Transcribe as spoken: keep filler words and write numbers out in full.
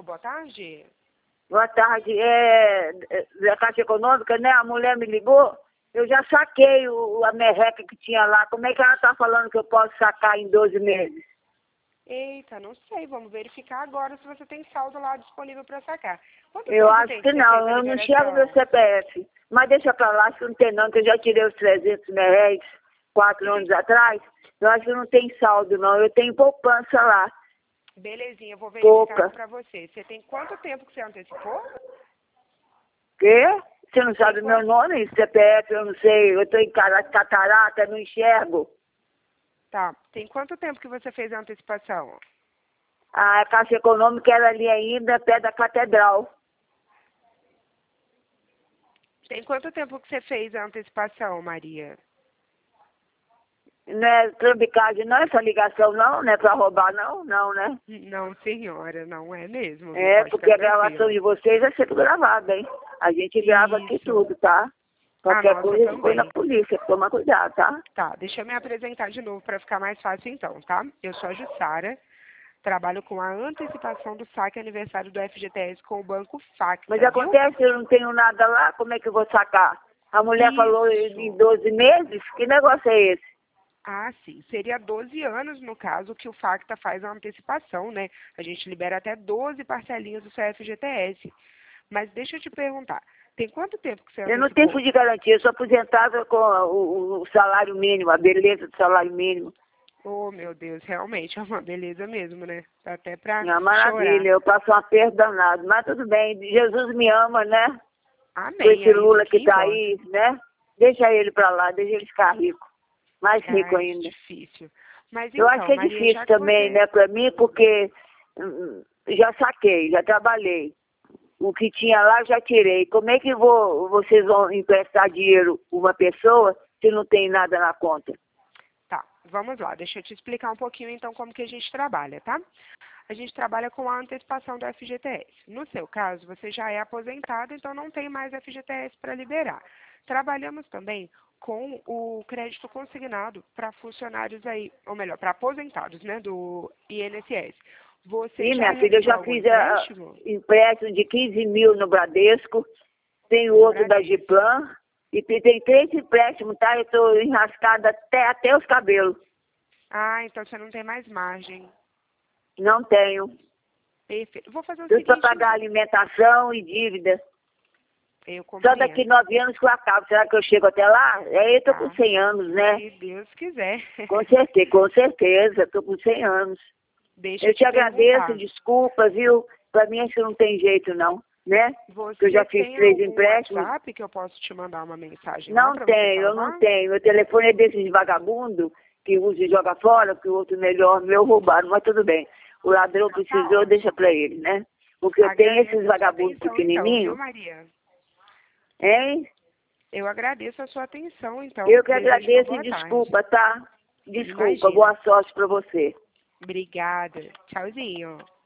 alô, boa tarde. Boa tarde. É da Caixa Econômica, né? A mulher me ligou. Eu já saquei o, a merreca que tinha lá. Como é que ela tá falando que eu posso sacar em doze meses? Eita, não sei. Vamos verificar agora se você tem saldo lá disponível para sacar. Quanto Eu tempo acho tem que que você fez não. a Eu não enxergo meu liberação? C P F. Mas deixa pra lá, acho que não tem não, que eu já tirei os trezentos reais quatro E anos tem... atrás. Eu acho que não tem saldo, não. Eu tenho poupança lá. Belezinha, eu vou verificar Pouca. aqui para você. Você tem quanto tempo que você antecipou? Quê? Você não Tem sabe meu quanto... nome? C P F, eu não sei. Eu tô em cara- catarata, não enxergo. Tá. Tem quanto tempo que você fez a antecipação? A Caixa Econômica era ali ainda, pé da Catedral. Tem quanto tempo que você fez a antecipação, Maria? Não é trambicagem, não é essa ligação, não? Não é pra roubar, não? Não, né? Não, senhora, não é mesmo, viu? É, Pode porque ficar a gravação tranquila. de vocês é sempre gravada, hein? A gente grava aqui Isso. tudo, tá? A Qualquer nossa coisa a gente põe na também. polícia, toma cuidado, tá? Tá, deixa eu me apresentar de novo para ficar mais fácil então, tá? Eu sou a Jussara, trabalho com a antecipação do saque aniversário do F G T S com o Banco Mas Facta, viu? acontece, eu não tenho nada lá, como é que eu vou sacar? A mulher falou em Isso. doze meses? Que negócio é esse? Ah, sim. Seria doze anos, no caso, que o Facta faz a antecipação, né? A gente libera até doze parcelinhas do seu F G T S. Mas deixa eu te perguntar, tem quanto tempo que você Eu não tenho antecipou? fundo de garantia, eu sou aposentada com o, o- o salário mínimo, a beleza do salário mínimo. Oh, meu Deus, realmente é uma beleza mesmo, né? Dá até pra É uma chorar. maravilha, eu passo um aperto danado, mas tudo bem, Jesus me ama, né? Com Amém, esse é isso Lula que que tá importa. aí, né? Deixa ele pra lá, deixa ele ficar rico. Mais rico Ai, ainda. difícil. Mas Eu acho então, que é Maria, difícil já que também, você... né, pra mim, porque hum, já saquei, já trabalhei. O que tinha lá eu já tirei. Como é que vou, vocês vão emprestar dinheiro pra uma pessoa se não tem nada na conta? Tá, vamos lá, deixa eu te explicar um pouquinho então como que a gente trabalha, tá? A gente trabalha com a antecipação do F G T S. No seu caso, você já é aposentado, então não tem mais F G T S para liberar. Trabalhamos também com o crédito consignado para funcionários aí, ou melhor, para aposentados, né, do I N S S. Você Sim, já minha filha, eu realizou já algum fiz a, empréstimo empréstimo de quinze mil no Bradesco, tem no outro da Bradesco? Giplan, e tem, tem três empréstimos, tá? Eu tô enrascada até, até os cabelos. Ah, então você não tem mais margem. Não tenho. Perfeito. Vou fazer o Tudo para seguinte, pagar então. alimentação e dívida. Eu Só daqui compreendo. nove anos que eu acabo. Será que eu chego até lá? Aí eu tô com Tá. cem anos, né? Se Deus quiser. Com certeza, com certeza. Tô com cem anos. Deixa Eu eu te te agradeço, perguntar. desculpa, viu? Pra mim acho que não tem jeito não, né? Que eu já Você fiz tem três algum empréstimos. WhatsApp que eu posso te mandar uma mensagem lá Não para você tenho, eu não salvar? tenho. Meu telefone é desses vagabundos que usa e joga fora, que o outro melhor, meu roubaram, mas tudo bem. O ladrão Não, tá precisou, deixa ótimo. pra ele, né? Porque eu tenho esses Agradeço a sua vagabundos atenção então, viu, pequenininhos, Maria? hein? Eu agradeço a sua atenção então. Eu que Desejo uma agradeço e boa tarde. desculpa, tá? Desculpa, Imagina. boa sorte pra você. Obrigada. Tchauzinho.